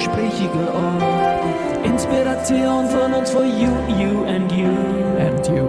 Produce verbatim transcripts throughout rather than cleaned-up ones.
gesprächiger Ort. Inspiration von uns for you, you and you and you.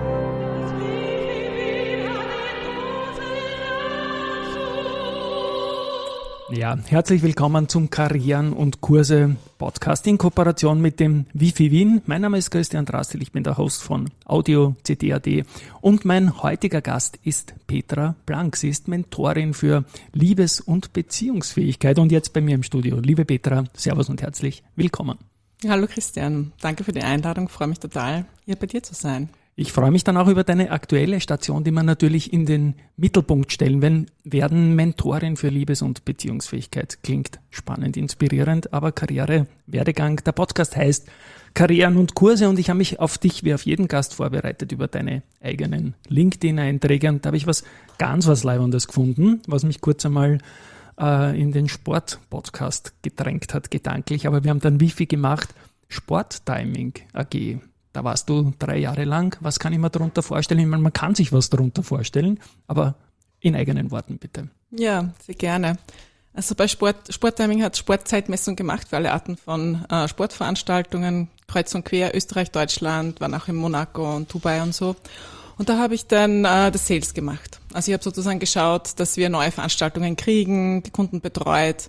Ja, herzlich willkommen zum Karrieren und Kurse Podcast in Kooperation mit dem Wifi Wien. Mein Name ist Christian Drastil, ich bin der Host von Audio C D A D und mein heutiger Gast ist Petra Blank. Sie ist Mentorin für Liebes- und Beziehungsfähigkeit und jetzt bei mir im Studio. Liebe Petra, servus und herzlich willkommen. Hallo Christian, danke für die Einladung, freue mich total, hier bei dir zu sein. Ich freue mich dann auch über deine aktuelle Station, die wir natürlich in den Mittelpunkt stellen wenn, werden. Mentorin für Liebes- und Beziehungsfähigkeit. Klingt spannend, inspirierend, aber Karriere, Werdegang. Der Podcast heißt Karrieren und Kurse und ich habe mich auf dich wie auf jeden Gast vorbereitet über deine eigenen LinkedIn-Einträge und da habe ich was ganz was Leibendes gefunden, was mich kurz einmal äh, in den Sport-Podcast gedrängt hat, gedanklich. Aber wir haben dann Wifi gemacht, Sporttiming A G. Da warst du drei Jahre lang. Was kann ich mir darunter vorstellen? Ich meine, man kann sich was darunter vorstellen, aber in eigenen Worten bitte. Ja, sehr gerne. Also bei Sport, Sporttiming hat Sportzeitmessung gemacht für alle Arten von äh, Sportveranstaltungen, kreuz und quer, Österreich, Deutschland, waren auch in Monaco und Dubai und so. Und da habe ich dann äh, das Sales gemacht. Also ich habe sozusagen geschaut, dass wir neue Veranstaltungen kriegen, die Kunden betreut.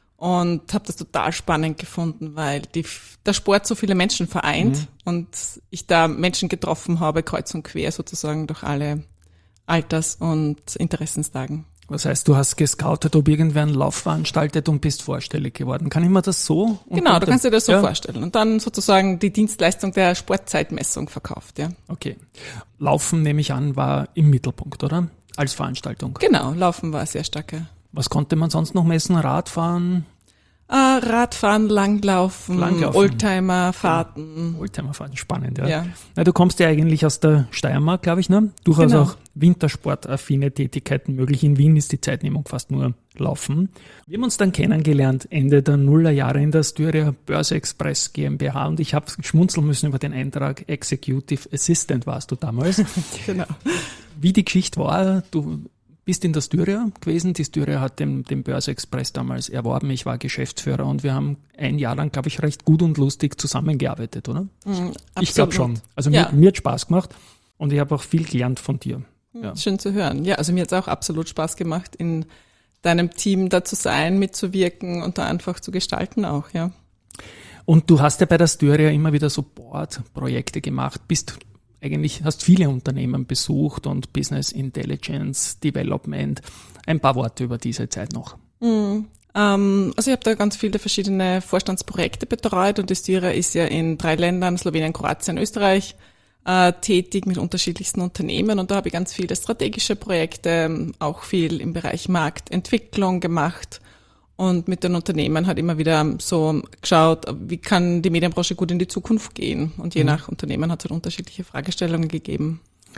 Und habe das total spannend gefunden, weil die, der Sport so viele Menschen vereint mhm. und ich da Menschen getroffen habe, kreuz und quer sozusagen durch alle Alters- und Interessenslagen. Das heißt, du hast gescoutet, ob irgendwer einen Lauf veranstaltet und bist vorstellig geworden. Kann ich mir das so? Genau, du kannst dir das so ja. vorstellen. Und dann sozusagen die Dienstleistung der Sportzeitmessung verkauft, ja. Okay. Laufen, nehme ich an, war im Mittelpunkt, oder? Als Veranstaltung. Genau, Laufen war sehr stark, ja. Was konnte man sonst noch messen? Radfahren? Äh, Radfahren, Langlaufen, Langlaufen. Oldtimer-Fahrten. Ja. Oldtimer-Fahrten, spannend, ja. ja. Na, du kommst ja eigentlich aus der Steiermark, glaube ich, ne? Durchaus genau. auch wintersportaffine Tätigkeiten möglich. In Wien ist die Zeitnehmung fast nur Laufen. Wir haben uns dann kennengelernt, Ende der Nullerjahre in der Styria Börse Express GmbH und ich habe schmunzeln müssen über den Eintrag Executive Assistant warst du damals. Genau. Wie die Geschichte war, du bist in der Styria gewesen. Die Styria hat den, den Börse Express damals erworben. Ich war Geschäftsführer und wir haben ein Jahr lang, glaube ich, recht gut und lustig zusammengearbeitet, oder? Mm, ich glaube schon. Also ja. mir, mir hat Spaß gemacht und ich habe auch viel gelernt von dir. Ja. Schön zu hören. Ja, also mir hat es auch absolut Spaß gemacht, in deinem Team da zu sein, mitzuwirken und da einfach zu gestalten auch, ja. Und du hast ja bei der Styria immer wieder so Board-Projekte gemacht, bist eigentlich hast viele Unternehmen besucht und Business Intelligence, Development. Ein paar Worte über diese Zeit noch. Mm, ähm, also ich habe da ganz viele verschiedene Vorstandsprojekte betreut und die Styria ist ja in drei Ländern, Slowenien, Kroatien, Österreich, äh, tätig mit unterschiedlichsten Unternehmen und da habe ich ganz viele strategische Projekte, auch viel im Bereich Marktentwicklung gemacht. Und mit den Unternehmen hat immer wieder so geschaut, wie kann die Medienbranche gut in die Zukunft gehen. Und je mhm. nach Unternehmen hat es halt unterschiedliche Fragestellungen gegeben.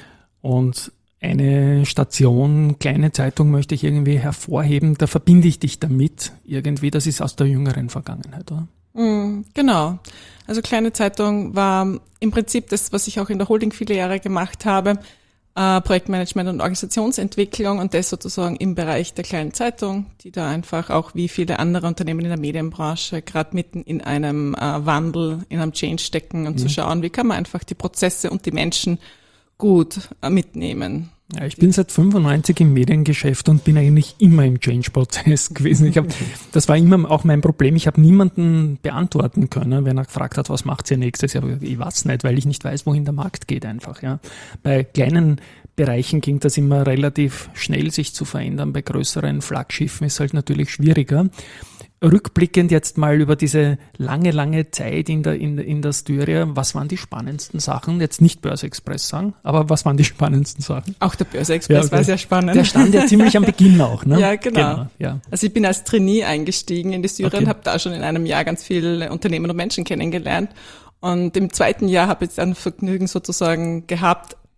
Und eine Station, kleine Zeitung möchte ich irgendwie hervorheben, da verbinde ich dich damit irgendwie, das ist aus der jüngeren Vergangenheit, oder? Mhm, genau. Also kleine Zeitung war im Prinzip das, was ich auch in der Holding viele Jahre gemacht habe, Uh, Projektmanagement und Organisationsentwicklung und das sozusagen im Bereich der kleinen Zeitung, die da einfach auch wie viele andere Unternehmen in der Medienbranche gerade mitten in einem uh, Wandel, in einem Change stecken und mhm. zu schauen, wie kann man einfach die Prozesse und die Menschen gut uh, mitnehmen. Ja, ich bin seit fünfundneunzig im Mediengeschäft und bin eigentlich immer im Change-Prozess gewesen. Ich hab, das war immer auch mein Problem. Ich habe niemanden beantworten können, wenn er gefragt hat, was macht ihr nächstes Jahr? Ich weiß nicht, weil ich nicht weiß, wohin der Markt geht einfach. Ja. Bei kleinen Bereichen ging das immer relativ schnell, sich zu verändern. Bei größeren Flaggschiffen ist es halt natürlich schwieriger. Rückblickend jetzt mal über diese lange, lange Zeit in der, in, in der Styria, was waren die spannendsten Sachen? Jetzt nicht Börse Express sagen, aber was waren die spannendsten Sachen? Auch der Börse Express ja, okay. war sehr spannend. Der stand ja ziemlich am Beginn auch, ne? Ja, genau. genau ja. Also ich bin als Trainee eingestiegen in die Styria okay. und habe da schon in einem Jahr ganz viele Unternehmen und Menschen kennengelernt. Und im zweiten Jahr habe ich dann Vergnügen sozusagen gehabt,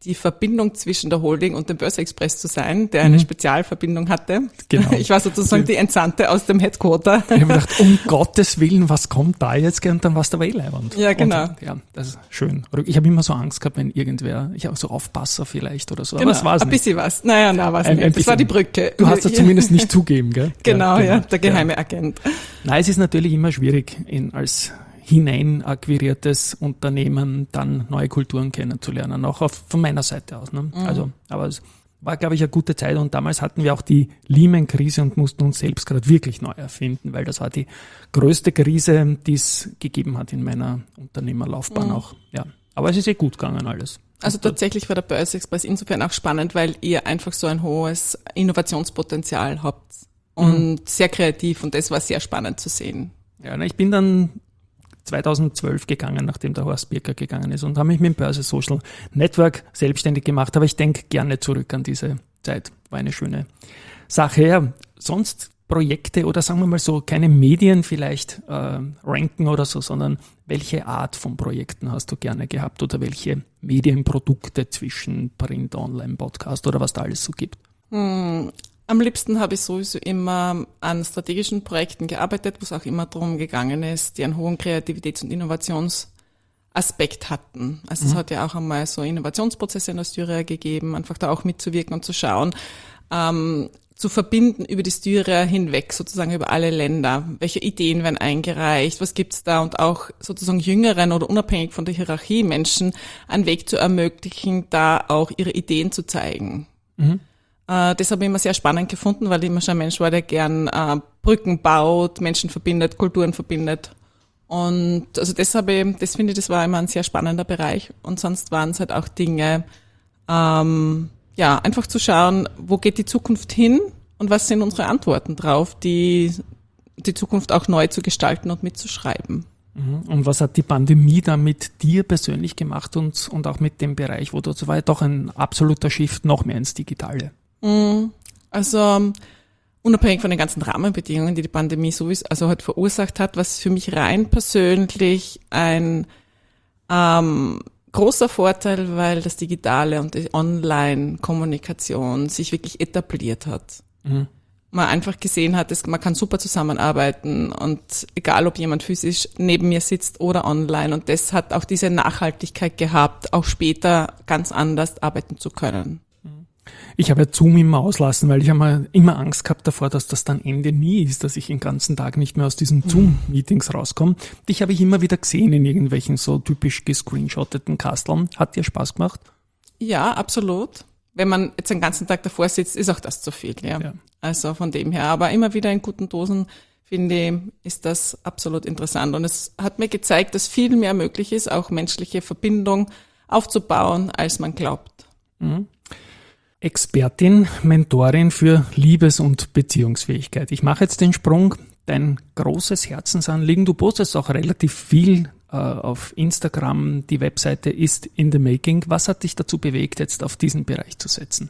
die Verbindung zwischen der Holding und dem Börse-Express zu sein, der eine mhm. Spezialverbindung hatte. Genau. Ich war sozusagen die Entsandte aus dem Headquarter. Ich habe gedacht, um Gottes Willen, was kommt da jetzt? Und dann war es dabei Leibwand. Ja, genau. Und, ja, das ist schön. Ich habe immer so Angst gehabt, wenn irgendwer, ich habe so Aufpasser vielleicht oder so, genau. aber es war es nicht. Ein bisschen was. Naja, na, war es nicht. Ein das war die Brücke. Du hast es zumindest nicht zugeben, gell? Genau, ja, genau. ja der geheime ja. Agent. Nein, es ist natürlich immer schwierig, in, als hinein akquiriertes Unternehmen dann neue Kulturen kennenzulernen, auch auf, von meiner Seite aus. Ne? Mhm. Also, aber es war, glaube ich, eine gute Zeit und damals hatten wir auch die Lehman-Krise und mussten uns selbst gerade wirklich neu erfinden, weil das war die größte Krise, die es gegeben hat in meiner Unternehmerlaufbahn mhm. auch. Ja. Aber es ist eh gut gegangen alles. Also tatsächlich war der Börse-Express insofern auch spannend, weil ihr einfach so ein hohes Innovationspotenzial habt und mhm. sehr kreativ und das war sehr spannend zu sehen. Ja, ich bin dann zweitausendzwölf gegangen, nachdem der Horst Birker gegangen ist und habe mich mit dem Börse Social Network selbstständig gemacht, aber ich denke gerne zurück an diese Zeit. War eine schöne Sache. Ja, sonst Projekte oder sagen wir mal so, keine Medien vielleicht äh, ranken oder so, sondern welche Art von Projekten hast du gerne gehabt oder welche Medienprodukte zwischen Print, Online, Podcast oder was da alles so gibt? Hm. Am liebsten habe ich sowieso immer an strategischen Projekten gearbeitet, wo es auch immer darum gegangen ist, die einen hohen Kreativitäts- und Innovationsaspekt hatten. Also mhm. es hat ja auch einmal so Innovationsprozesse in der Styria gegeben, einfach da auch mitzuwirken und zu schauen, ähm, zu verbinden über die Styria hinweg, sozusagen über alle Länder. Welche Ideen werden eingereicht, was gibt's da und auch sozusagen jüngeren oder unabhängig von der Hierarchie Menschen einen Weg zu ermöglichen, da auch ihre Ideen zu zeigen. Mhm. Das habe ich immer sehr spannend gefunden, weil ich immer schon ein Mensch war, der gern äh, Brücken baut, Menschen verbindet, Kulturen verbindet. Und also das habe ich, das finde ich, das war immer ein sehr spannender Bereich. Und sonst waren es halt auch Dinge, ähm, ja, einfach zu schauen, wo geht die Zukunft hin und was sind unsere Antworten drauf, die die Zukunft auch neu zu gestalten und mitzuschreiben. Und was hat die Pandemie da mit dir persönlich gemacht und, und auch mit dem Bereich, wo du, so war ja doch ein absoluter Shift noch mehr ins Digitale? Also unabhängig von den ganzen Rahmenbedingungen, die die Pandemie sowieso also halt verursacht hat, was für mich rein persönlich ein ähm, großer Vorteil, weil das Digitale und die Online-Kommunikation sich wirklich etabliert hat. Mhm. Man einfach gesehen hat, dass man kann super zusammenarbeiten und egal, ob jemand physisch neben mir sitzt oder online und das hat auch diese Nachhaltigkeit gehabt, auch später ganz anders arbeiten zu können. Ich habe ja Zoom immer auslassen, weil ich habe immer Angst gehabt davor, dass das dann Ende nie ist, dass ich den ganzen Tag nicht mehr aus diesen Zoom-Meetings rauskomme. Dich habe ich immer wieder gesehen in irgendwelchen so typisch gescreenshotteten Kasteln. Hat dir Spaß gemacht? Ja, absolut. Wenn man jetzt den ganzen Tag davor sitzt, ist auch das zu viel. Ja. ja. Also von dem her. Aber immer wieder in guten Dosen, finde ich, ist das absolut interessant. Und es hat mir gezeigt, dass viel mehr möglich ist, auch menschliche Verbindung aufzubauen, als man glaubt. Mhm. Expertin, Mentorin für Liebes- und Beziehungsfähigkeit. Ich mache jetzt den Sprung. Dein großes Herzensanliegen. Du postest auch relativ viel äh, auf Instagram. Die Webseite ist in the making. Was hat dich dazu bewegt, jetzt auf diesen Bereich zu setzen?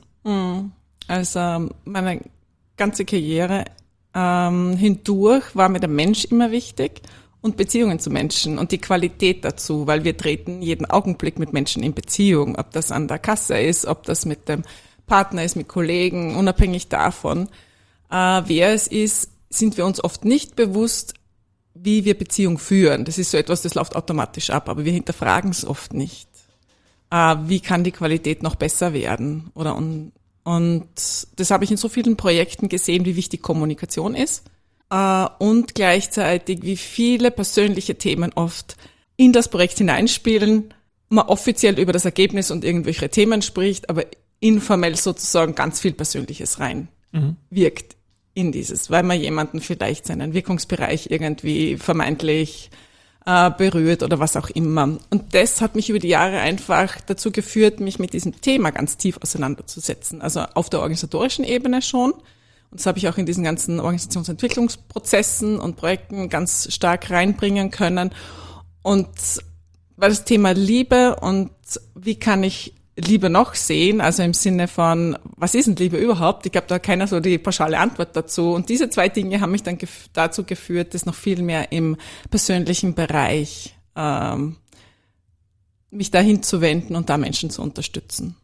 Also meine ganze Karriere ähm, hindurch war mir der Mensch immer wichtig und Beziehungen zu Menschen und die Qualität dazu, weil wir treten jeden Augenblick mit Menschen in Beziehung, ob das an der Kasse ist, ob das mit dem Partner ist, mit Kollegen, unabhängig davon, äh, wer es ist, sind wir uns oft nicht bewusst, wie wir Beziehung führen. Das ist so etwas, das läuft automatisch ab, aber wir hinterfragen es oft nicht. Äh, wie kann die Qualität noch besser werden? Oder und, und das habe ich in so vielen Projekten gesehen, wie wichtig Kommunikation ist äh, und gleichzeitig, wie viele persönliche Themen oft in das Projekt hineinspielen, man offiziell über das Ergebnis und irgendwelche Themen spricht, aber informell sozusagen ganz viel Persönliches rein mhm. wirkt in dieses, weil man jemanden vielleicht seinen Wirkungsbereich irgendwie vermeintlich äh, berührt oder was auch immer. Und das hat mich über die Jahre einfach dazu geführt, mich mit diesem Thema ganz tief auseinanderzusetzen. Also auf der organisatorischen Ebene schon. Und das habe ich auch in diesen ganzen Organisationsentwicklungsprozessen und Projekten ganz stark reinbringen können. Und weil das Thema Liebe und wie kann ich Liebe noch sehen, also im Sinne von, was ist denn Liebe überhaupt? Ich glaube, da hat keiner so die pauschale Antwort dazu. Und diese zwei Dinge haben mich dann gef- dazu geführt, das noch viel mehr im persönlichen Bereich ähm, mich dahin zu wenden und da Menschen zu unterstützen.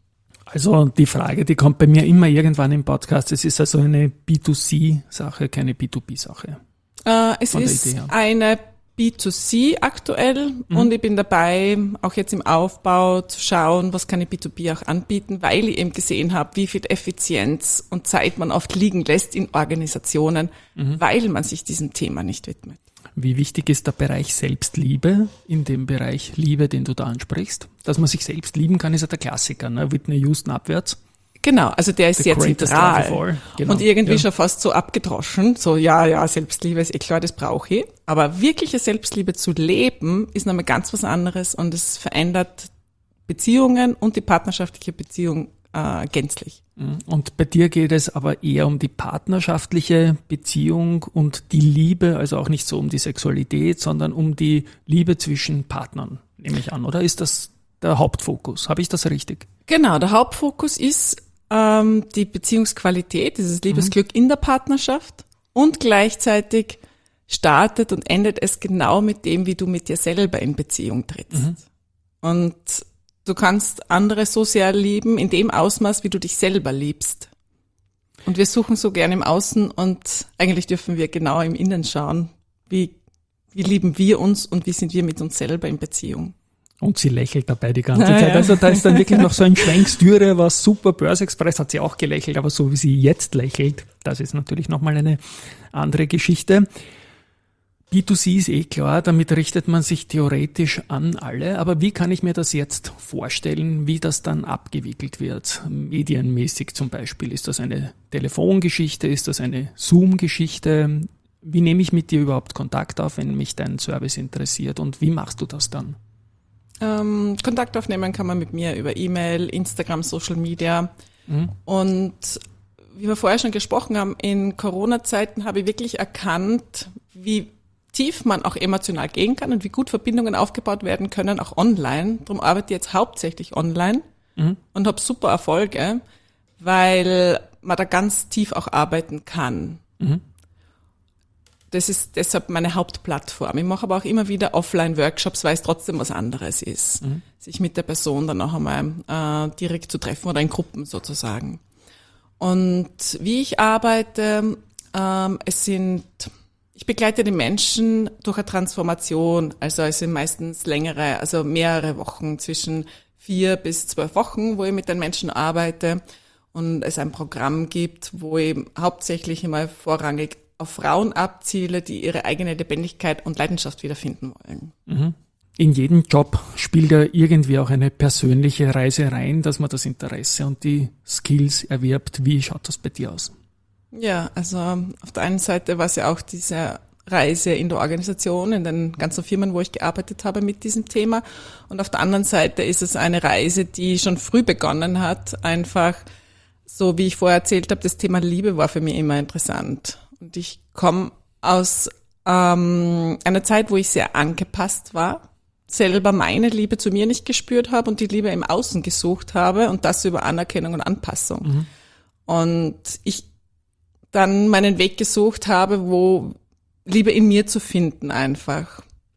Also die Frage, die kommt bei mir immer irgendwann im Podcast. Es ist also eine B zwei C-Sache, keine B zwei B-Sache. Äh, es ist eine B zwei C aktuell mhm. und ich bin dabei, auch jetzt im Aufbau zu schauen, was kann ich B zwei B auch anbieten, weil ich eben gesehen habe, wie viel Effizienz und Zeit man oft liegen lässt in Organisationen, mhm. weil man sich diesem Thema nicht widmet. Wie wichtig ist der Bereich Selbstliebe in dem Bereich Liebe, den du da ansprichst? Dass man sich selbst lieben kann, ist ja der Klassiker, ne? Whitney Houston abwärts. Genau, also der ist The sehr zentral genau. und irgendwie ja. schon fast so abgedroschen. So, ja, ja, Selbstliebe ist eh klar, das brauche ich. Aber wirkliche Selbstliebe zu leben, ist nochmal ganz was anderes und es verändert Beziehungen und die partnerschaftliche Beziehung äh, gänzlich. Und bei dir geht es aber eher um die partnerschaftliche Beziehung und die Liebe, also auch nicht so um die Sexualität, sondern um die Liebe zwischen Partnern, nehme ich an, oder ist das der Hauptfokus? Habe ich das richtig? Genau, der Hauptfokus ist ähm, die Beziehungsqualität, dieses Liebesglück mhm. in der Partnerschaft und gleichzeitig startet und endet es genau mit dem, wie du mit dir selber in Beziehung trittst. Mhm. Und du kannst andere so sehr lieben, in dem Ausmaß, wie du dich selber liebst. Und wir suchen so gerne im Außen und eigentlich dürfen wir genau im Innen schauen, wie, wie lieben wir uns und wie sind wir mit uns selber in Beziehung. Und sie lächelt dabei die ganze Zeit. Also da ist dann wirklich noch so ein Schwenkstüre, war super. Börse-Express hat sie auch gelächelt, aber so wie sie jetzt lächelt, das ist natürlich nochmal eine andere Geschichte. B zwei C ist eh klar, damit richtet man sich theoretisch an alle. Aber wie kann ich mir das jetzt vorstellen, wie das dann abgewickelt wird? Medienmäßig zum Beispiel. Ist das eine Telefongeschichte? Ist das eine Zoom-Geschichte? Wie nehme ich mit dir überhaupt Kontakt auf, wenn mich dein Service interessiert? Und wie machst du das dann? Ähm, Kontakt aufnehmen kann man mit mir über E-Mail, Instagram, Social Media. Mhm. Und wie wir vorher schon gesprochen haben, in Corona-Zeiten habe ich wirklich erkannt, wie tief man auch emotional gehen kann und wie gut Verbindungen aufgebaut werden können, auch online. Darum arbeite ich jetzt hauptsächlich online mhm. und habe super Erfolge, weil man da ganz tief auch arbeiten kann. Mhm. Das ist deshalb meine Hauptplattform. Ich mache aber auch immer wieder Offline-Workshops, weil es trotzdem was anderes ist, mhm. sich mit der Person dann auch einmal äh, direkt zu treffen oder in Gruppen sozusagen. Und wie ich arbeite, ähm, es sind, ich begleite die Menschen durch eine Transformation, also es sind meistens längere, also mehrere Wochen, zwischen vier bis zwölf Wochen, wo ich mit den Menschen arbeite und es ein Programm gibt, wo ich hauptsächlich immer vorrangig auf Frauen abziele, die ihre eigene Lebendigkeit und Leidenschaft wiederfinden wollen. In jedem Job spielt ja irgendwie auch eine persönliche Reise rein, dass man das Interesse und die Skills erwirbt. Wie schaut das bei dir aus? Ja, also auf der einen Seite war es ja auch diese Reise in der Organisation, in den ganzen Firmen, wo ich gearbeitet habe mit diesem Thema. Und auf der anderen Seite ist es eine Reise, die schon früh begonnen hat. Einfach, so wie ich vorher erzählt habe, das Thema Liebe war für mich immer interessant. Und ich komme aus ähm, einer Zeit, wo ich sehr angepasst war, selber meine Liebe zu mir nicht gespürt habe und die Liebe im Außen gesucht habe und das über Anerkennung und Anpassung. Mhm. Und ich dann meinen Weg gesucht habe, wo Liebe in mir zu finden einfach.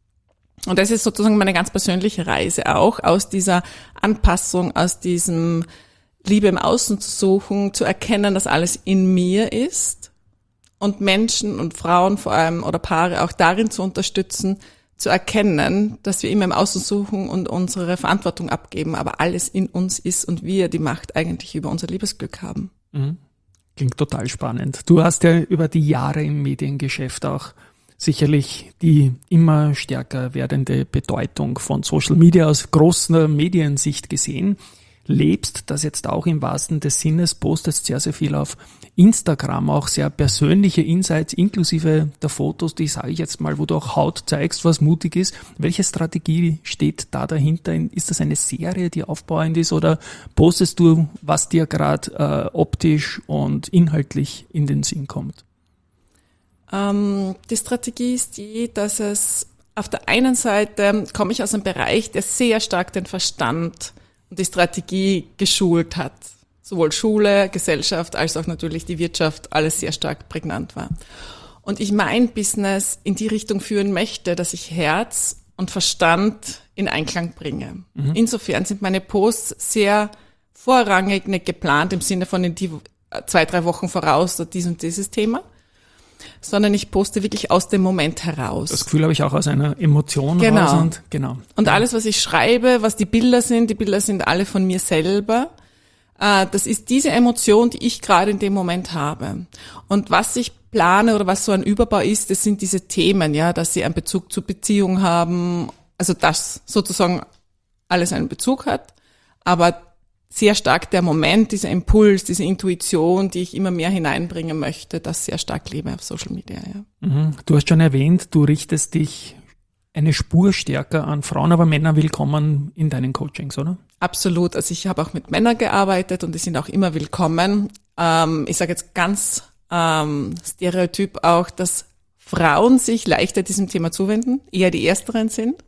Und das ist sozusagen meine ganz persönliche Reise auch, aus dieser Anpassung, aus diesem Liebe im Außen zu suchen, zu erkennen, dass alles in mir ist. Und Menschen und Frauen vor allem oder Paare auch darin zu unterstützen, zu erkennen, dass wir immer im Außen suchen und unsere Verantwortung abgeben, aber alles in uns ist und wir die Macht eigentlich über unser Liebesglück haben. Mhm. Klingt total spannend. Du hast ja über die Jahre im Mediengeschäft auch sicherlich die immer stärker werdende Bedeutung von Social Media aus großer Mediensicht gesehen. Lebst das jetzt auch im wahrsten des Sinnes, postest sehr, sehr viel auf Instagram, auch sehr persönliche Insights inklusive der Fotos, die sage ich jetzt mal, wo du auch Haut zeigst, was mutig ist. Welche Strategie steht da dahinter? Ist das eine Serie, die aufbauend ist oder postest du, was dir gerade äh, optisch und inhaltlich in den Sinn kommt? Ähm, die Strategie ist die, dass es auf der einen Seite komme ich aus einem Bereich, der sehr stark den Verstand und die Strategie geschult hat. Sowohl Schule, Gesellschaft, als auch natürlich die Wirtschaft, alles sehr stark prägnant war. Und ich mein Business in die Richtung führen möchte, dass ich Herz und Verstand in Einklang bringe. Mhm. Insofern sind meine Posts sehr vorrangig, nicht geplant im Sinne von in die zwei, drei Wochen voraus oder dies und dieses Thema, sondern ich poste wirklich aus dem Moment heraus. Das Gefühl habe ich auch aus einer Emotion genau. raus. Und, genau. und alles, was ich schreibe, was die Bilder sind, die Bilder sind alle von mir selber. Das ist diese Emotion, die ich gerade in dem Moment habe. Und was ich plane oder was so ein Überbau ist, das sind diese Themen, ja, dass sie einen Bezug zur Beziehung haben, also dass sozusagen alles einen Bezug hat, aber sehr stark der Moment, dieser Impuls, diese Intuition, die ich immer mehr hineinbringen möchte, das sehr stark lebe auf Social Media, ja. Mhm. Du hast schon erwähnt, du richtest dich eine Spur stärker an Frauen, aber Männer willkommen in deinen Coachings, oder? Absolut. Also ich habe auch mit Männern gearbeitet und die sind auch immer willkommen. Ähm, ich sage jetzt ganz ähm, stereotyp auch, dass Frauen sich leichter diesem Thema zuwenden, eher die Ersteren sind.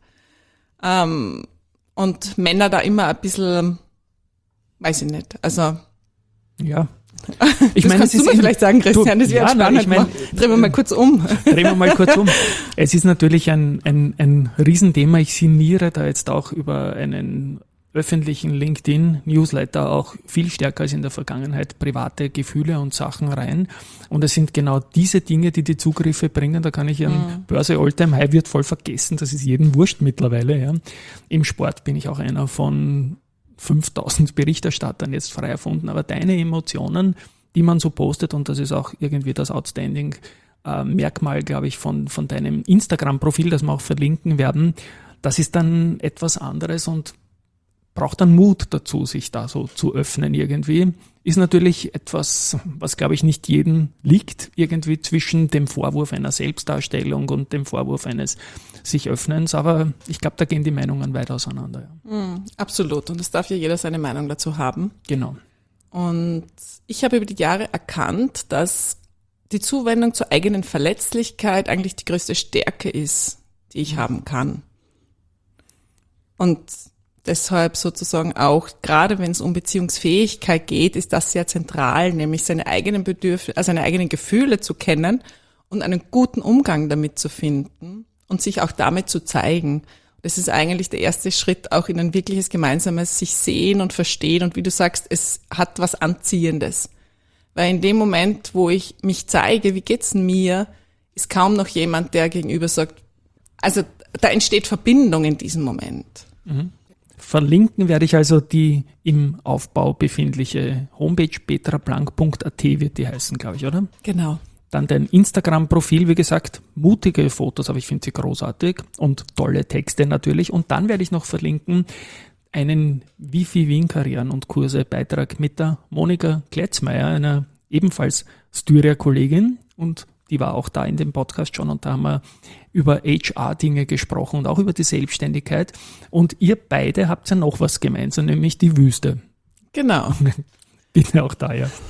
Ähm, und Männer da immer ein bisschen, weiß ich nicht, also... Ja. Ich das meine, kannst du mir vielleicht sagen, Christian, das wäre ja, spannend. Ich mein, drehen wir mal kurz um. Drehen wir mal kurz um. Es ist natürlich ein, ein, ein Riesenthema. Ich sinniere da jetzt auch über einen öffentlichen LinkedIn-Newsletter auch viel stärker als in der Vergangenheit private Gefühle und Sachen rein. Und es sind genau diese Dinge, die die Zugriffe bringen. Da kann ich ihren mhm. Börse Alltime High wird voll vergessen. Das ist jedem wurscht mittlerweile. Ja. Im Sport bin ich auch einer von fünftausend Berichterstattern jetzt frei erfunden, aber deine Emotionen, die man so postet, und das ist auch irgendwie das Outstanding äh, Merkmal, glaube ich, von, von deinem Instagram-Profil, das wir auch verlinken werden, das ist dann etwas anderes und braucht dann Mut dazu, sich da so zu öffnen irgendwie. Ist natürlich etwas, was, glaube ich, nicht jedem liegt, irgendwie zwischen dem Vorwurf einer Selbstdarstellung und dem Vorwurf eines sich Öffnens, aber ich glaube, da gehen die Meinungen weit auseinander. Ja. Mm, absolut, und es darf ja jeder seine Meinung dazu haben. Genau. Und ich habe über die Jahre erkannt, dass die Zuwendung zur eigenen Verletzlichkeit eigentlich die größte Stärke ist, die ich haben kann. Und deshalb sozusagen auch, gerade wenn es um Beziehungsfähigkeit geht, ist das sehr zentral, nämlich seine eigenen Bedürfnisse, also seine eigenen Gefühle zu kennen und einen guten Umgang damit zu finden und sich auch damit zu zeigen. Das ist eigentlich der erste Schritt auch in ein wirkliches gemeinsames sich sehen und verstehen. Und wie du sagst, es hat was Anziehendes. Weil in dem Moment, wo ich mich zeige, wie geht's mir, ist kaum noch jemand, der gegenüber sagt, also da entsteht Verbindung in diesem Moment. Mhm. Verlinken werde ich also die im Aufbau befindliche Homepage petraplank punkt a t wird die heißen, glaube ich, oder? Genau. Dann dein Instagram-Profil, wie gesagt, mutige Fotos, aber ich finde sie großartig und tolle Texte natürlich. Und dann werde ich noch verlinken einen Wifi Wien Karrieren und Kurse Beitrag mit der Monika Kletzmeier, einer ebenfalls Styria-Kollegin, und die war auch da in dem Podcast schon, und da haben wir über H R-Dinge gesprochen und auch über die Selbstständigkeit. Und ihr beide habt ja noch was gemeinsam, nämlich die Wüste. Genau. Bitte auch da, ja.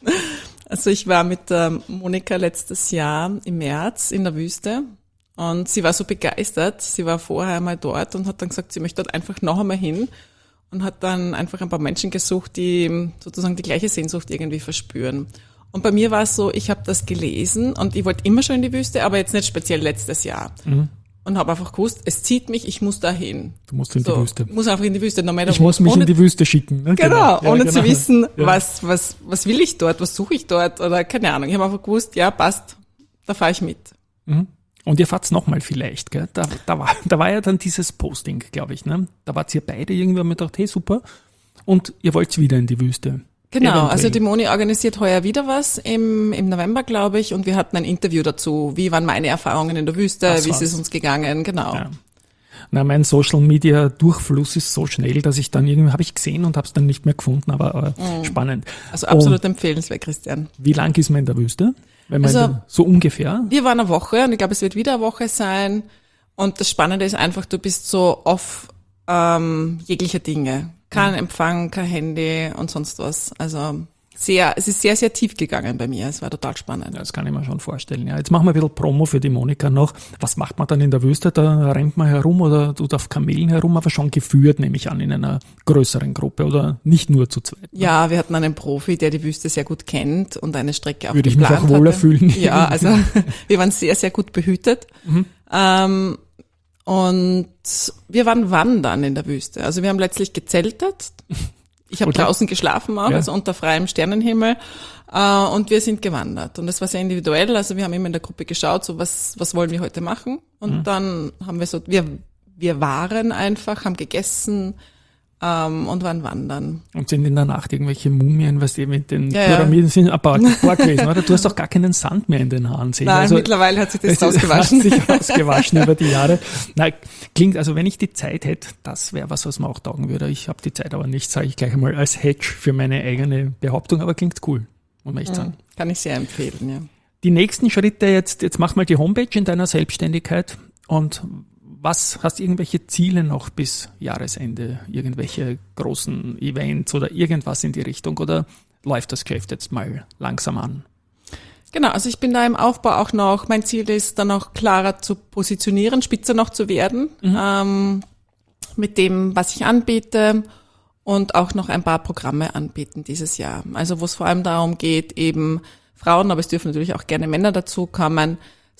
Also ich war mit der Monika letztes Jahr im März in der Wüste und sie war so begeistert. Sie war vorher einmal dort und hat dann gesagt, sie möchte dort einfach noch einmal hin und hat dann einfach ein paar Menschen gesucht, die sozusagen die gleiche Sehnsucht irgendwie verspüren. Und bei mir war es so, ich habe das gelesen und ich wollte immer schon in die Wüste, aber jetzt nicht speziell letztes Jahr. Mhm. Und habe einfach gewusst, es zieht mich, ich muss dahin. Du musst in so, die Wüste. Muss einfach in die Wüste. No ich muss mich ohne, in die Wüste schicken. Ne? Genau, genau. ohne ja, zu genau. wissen, ja. was was was will ich dort, was suche ich dort oder keine Ahnung. Ich habe einfach gewusst, ja, passt, da fahre ich mit. Mhm. Und ihr fahrt's nochmal vielleicht, gell? Da, da, war, da war ja dann dieses Posting, glaube ich. Ne? Da wart ihr beide irgendwie, haben wir gedacht, hey, super. Und ihr wollt wieder in die Wüste. Genau, Eventuell. Also die Moni organisiert heuer wieder was im, im November, glaube ich, und wir hatten ein Interview dazu. Wie waren meine Erfahrungen in der Wüste, das wie war's. ist es uns gegangen, genau. Ja. Na, mein Social-Media-Durchfluss ist so schnell, dass ich dann irgendwie, habe ich gesehen und habe es dann nicht mehr gefunden, aber, aber mhm. spannend. Also absolut und empfehlenswert, Christian. Wie lang ist man in der Wüste? Wenn man also, der, so ungefähr? Wir waren eine Woche und ich glaube, es wird wieder eine Woche sein. Und das Spannende ist einfach, du bist so off ähm, jeglicher Dinge. Kein mhm. Empfang, kein Handy und sonst was. Also sehr, es ist sehr, sehr tief gegangen bei mir. Es war total spannend. Ja, das kann ich mir schon vorstellen. Ja, jetzt machen wir ein bisschen Promo für die Monika noch. Was macht man dann in der Wüste? Da rennt man herum oder tut auf Kamelen herum, aber schon geführt, nehme ich an, in einer größeren Gruppe oder nicht nur zu zweit. Ne? Ja, wir hatten einen Profi, der die Wüste sehr gut kennt und eine Strecke auch Würde ich mich auch wohler hatte. fühlen. Ja, also wir waren sehr, sehr gut behütet. Mhm. Ähm, und wir waren wandern in der Wüste. Also wir haben letztlich gezeltet Ich habe draußen geschlafen auch, ja. also unter freiem Sternenhimmel, äh, und wir sind gewandert. Und das war sehr individuell, also wir haben immer in der Gruppe geschaut, so was was wollen wir heute machen? Und mhm. dann haben wir so, wir wir waren einfach, haben gegessen, ähm, und waren wandern. Und sind in der Nacht irgendwelche Mumien, was die mit den ja, Pyramiden ja. sind, ein paar, ein paar gewesen, oder? Du hast doch gar keinen Sand mehr in den Haaren sehen. Nein, also, mittlerweile hat sich das ausgewaschen. ausgewaschen. Hat sich ausgewaschen über die Jahre. Nein, klingt, also wenn ich die Zeit hätte, das wäre was, was mir auch taugen würde. Ich habe die Zeit aber nicht, sage ich gleich einmal, als Hedge für meine eigene Behauptung, aber klingt cool, muss man echt ja, sagen. Kann ich sehr empfehlen, ja. Die nächsten Schritte jetzt, jetzt mach mal die Homepage in deiner Selbstständigkeit und was, hast du irgendwelche Ziele noch bis Jahresende? Irgendwelche großen Events oder irgendwas in die Richtung? Oder läuft das Geschäft jetzt mal langsam an? Genau, also ich bin da im Aufbau auch noch, mein Ziel ist dann noch klarer zu positionieren, spitzer noch zu werden, mhm. ähm, mit dem, was ich anbiete und auch noch ein paar Programme anbieten dieses Jahr. Also wo es vor allem darum geht, eben Frauen, aber es dürfen natürlich auch gerne Männer dazukommen,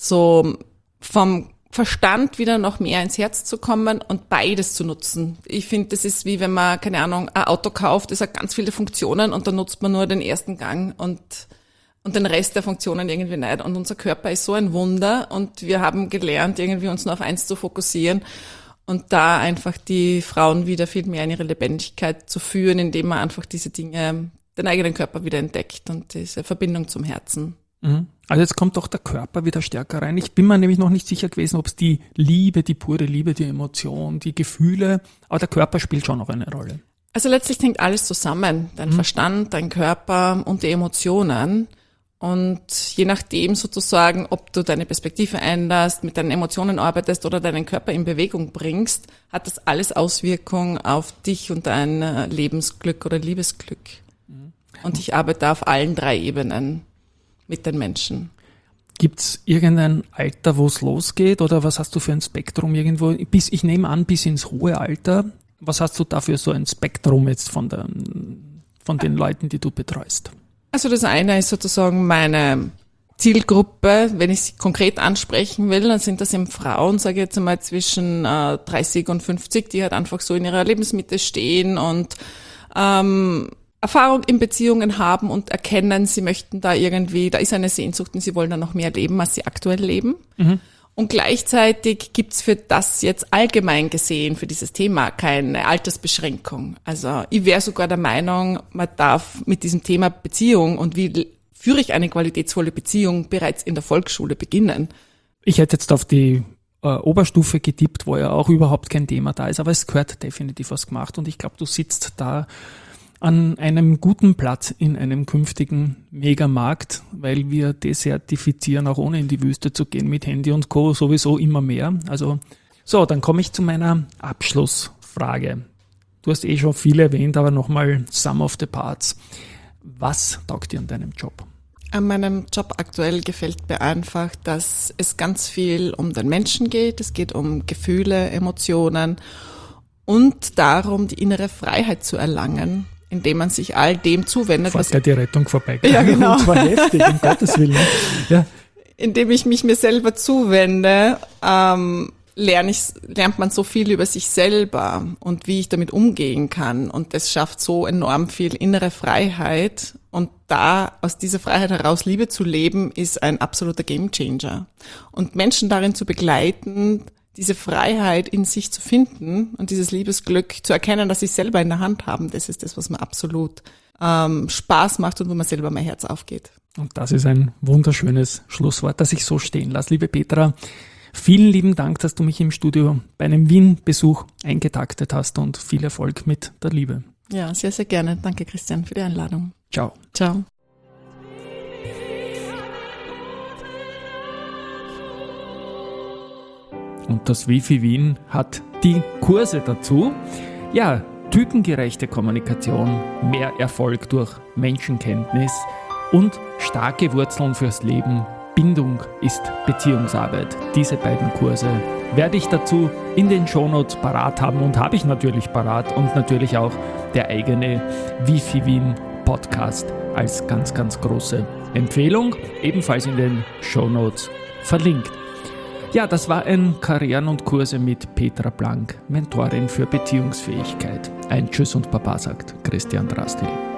so vom Verstand wieder noch mehr ins Herz zu kommen und beides zu nutzen. Ich finde, das ist wie wenn man, keine Ahnung, ein Auto kauft, das hat ganz viele Funktionen und dann nutzt man nur den ersten Gang und und den Rest der Funktionen irgendwie nicht. Und unser Körper ist so ein Wunder und wir haben gelernt, irgendwie uns nur auf eins zu fokussieren und da einfach die Frauen wieder viel mehr in ihre Lebendigkeit zu führen, indem man einfach diese Dinge, den eigenen Körper wieder entdeckt und diese Verbindung zum Herzen. Also jetzt kommt doch der Körper wieder stärker rein. Ich bin mir nämlich noch nicht sicher gewesen, ob es die Liebe, die pure Liebe, die Emotion, die Gefühle, aber der Körper spielt schon noch eine Rolle. Also letztlich hängt alles zusammen. Dein mhm. Verstand, dein Körper und die Emotionen. Und je nachdem sozusagen, ob du deine Perspektive änderst, mit deinen Emotionen arbeitest oder deinen Körper in Bewegung bringst, hat das alles Auswirkungen auf dich und dein Lebensglück oder Liebesglück. Mhm. Und ich arbeite auf allen drei Ebenen mit den Menschen. Gibt es irgendein Alter, wo es losgeht oder was hast du für ein Spektrum irgendwo? Bis, ich nehme an, bis ins hohe Alter. Was hast du dafür so ein Spektrum jetzt von, der, von den Leuten, die du betreust? Also das eine ist sozusagen meine Zielgruppe. Wenn ich sie konkret ansprechen will, dann sind das eben Frauen, sage ich jetzt einmal zwischen äh, dreißig und fünfzig, die halt einfach so in ihrer Lebensmitte stehen und ähm, Erfahrung in Beziehungen haben und erkennen, sie möchten da irgendwie, da ist eine Sehnsucht und sie wollen da noch mehr leben, als sie aktuell leben. Mhm. Und gleichzeitig gibt's für das jetzt allgemein gesehen, für dieses Thema, keine Altersbeschränkung. Also ich wäre sogar der Meinung, man darf mit diesem Thema Beziehung und wie führe ich eine qualitätsvolle Beziehung bereits in der Volksschule beginnen. Ich hätte jetzt auf die äh, Oberstufe getippt, wo ja auch überhaupt kein Thema da ist, aber es gehört definitiv was gemacht und ich glaube, du sitzt da an einem guten Platz in einem künftigen Megamarkt, weil wir desertifizieren, auch ohne in die Wüste zu gehen, mit Handy und Co. sowieso immer mehr. Also so, dann komme ich zu meiner Abschlussfrage. Du hast eh schon viel erwähnt, aber nochmal Sum of the Parts. Was taugt dir an deinem Job? An meinem Job aktuell gefällt mir einfach, dass es ganz viel um den Menschen geht. Es geht um Gefühle, Emotionen und darum, die innere Freiheit zu erlangen, indem man sich all dem zuwendet. Fast gleich die Rettung vorbei. Ja, genau. Und zwar heftig, um Gottes Willen. Ja. Indem ich mich mir selber zuwende, ähm, lerne ich, lernt man so viel über sich selber und wie ich damit umgehen kann. Und das schafft so enorm viel innere Freiheit. Und da, aus dieser Freiheit heraus Liebe zu leben, ist ein absoluter Gamechanger. Und Menschen darin zu begleiten, diese Freiheit in sich zu finden und dieses Liebesglück zu erkennen, dass sie es selber in der Hand haben, das ist das, was mir absolut ähm, Spaß macht und wo mir selber mein Herz aufgeht. Und das ist ein wunderschönes Schlusswort, das ich so stehen lasse. Liebe Petra, vielen lieben Dank, dass du mich im Studio bei einem Wien-Besuch eingetaktet hast und viel Erfolg mit der Liebe. Ja, sehr, sehr gerne. Danke, Christian, für die Einladung. Ciao. Ciao. Und das Wifi Wien hat die Kurse dazu. Ja, typengerechte Kommunikation, mehr Erfolg durch Menschenkenntnis und starke Wurzeln fürs Leben. Bindung ist Beziehungsarbeit. Diese beiden Kurse werde ich dazu in den Shownotes parat haben und habe ich natürlich parat und natürlich auch der eigene Wifi Wien Podcast als ganz, ganz große Empfehlung, ebenfalls in den Shownotes verlinkt. Ja, das war ein Karrieren und Kurse mit Petra Blank, Mentorin für Beziehungsfähigkeit. ein Tschüss und Baba sagt Christian Drastil.